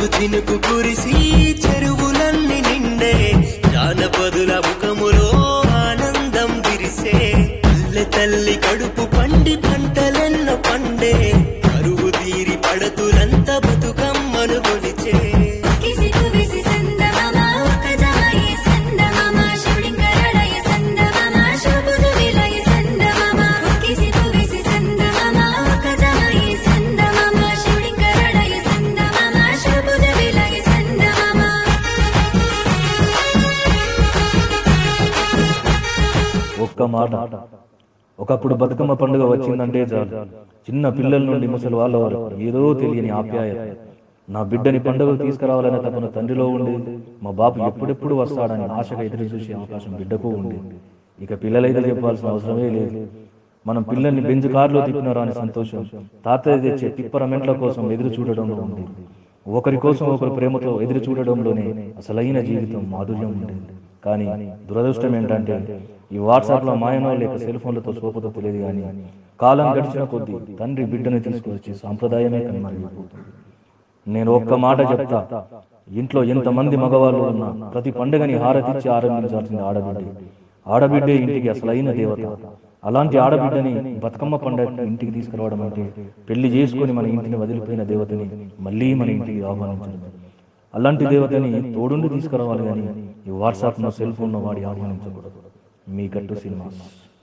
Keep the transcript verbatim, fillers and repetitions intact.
చినుకు కురిసి చెరువులన్నీ నిండే జానపదుల ముఖములో ఆనందం విరిసే పల్లె తల్లి కడుపు పండి పంటలెన్న పండే కరువు తీరి పడతులంత బతుకమ్మను కొలిచే ఒక్క మాట, ఒకప్పుడు బతుకమ్మ పండుగ వచ్చిందంటే చాలు చిన్న పిల్లల నుండి ముసలి వాళ్ళ వరకు ఏదో తెలియని ఆప్యాయత. నా బిడ్డని పండుగకు తీసుకురావాలనే తపన తండ్రిలో ఉండేది. మా బాబు ఎప్పుడెప్పుడు వస్తాడని ఆశగా ఎదురు చూసే అవకాశం బిడ్డకు ఉండేది. ఇక పిల్లలైతే చెప్పాల్సిన అవసరమే లేదు. మనం పిల్లల్ని బెంజ్ కారులో తిప్పినారా అని సంతోషం తాతయ్య తెచ్చే తిప్పరమెంట్ల కోసం ఎదురు చూడడంలో ఉండేది. ఒకరి కోసం ఒకరు ప్రేమతో ఎదురు చూడడంలోనే అసలైన జీవితం మాధుర్యం ఉండేది. కానీ దురదృష్టం ఏంటంటే ఈ వాట్సాప్ లో మాయనో లేక సెల్ ఫోన్లతో సోపతో తెలియదు. కానీ కాలం గడిచిన కొద్దీ తండ్రి బిడ్డని తీసుకువచ్చి సాంప్రదాయమే కనుమరుగైపోతుంది. నేను ఒక్క మాట చెప్తా, ఇంట్లో ఎంతమంది మగవాళ్ళు ఉన్నా ప్రతి పండుగని హారతిచ్చి ఆరంభించాల్సింది ఆడబిడ్డే. ఆడబిడ్డే ఇంటికి అసలైన దేవత. అలాంటి ఆడబిడ్డని బతుకమ్మ పండుగ ఇంటికి తీసుకురావడం అంటే పెళ్లి చేసుకుని మన ఇంటిని వదిలిపోయిన దేవతని మళ్ళీ మన ఇంటికి ఆహ్వానించడం. అలాంటి దేవతని తోడుండి తీసుకురావాలి, కానీ ఈ వాట్సాప్ నో సెల్ ఫోన్ నో వాడి ఆహ్వానించకూడదు. మీ గట్టు సినిమాస్.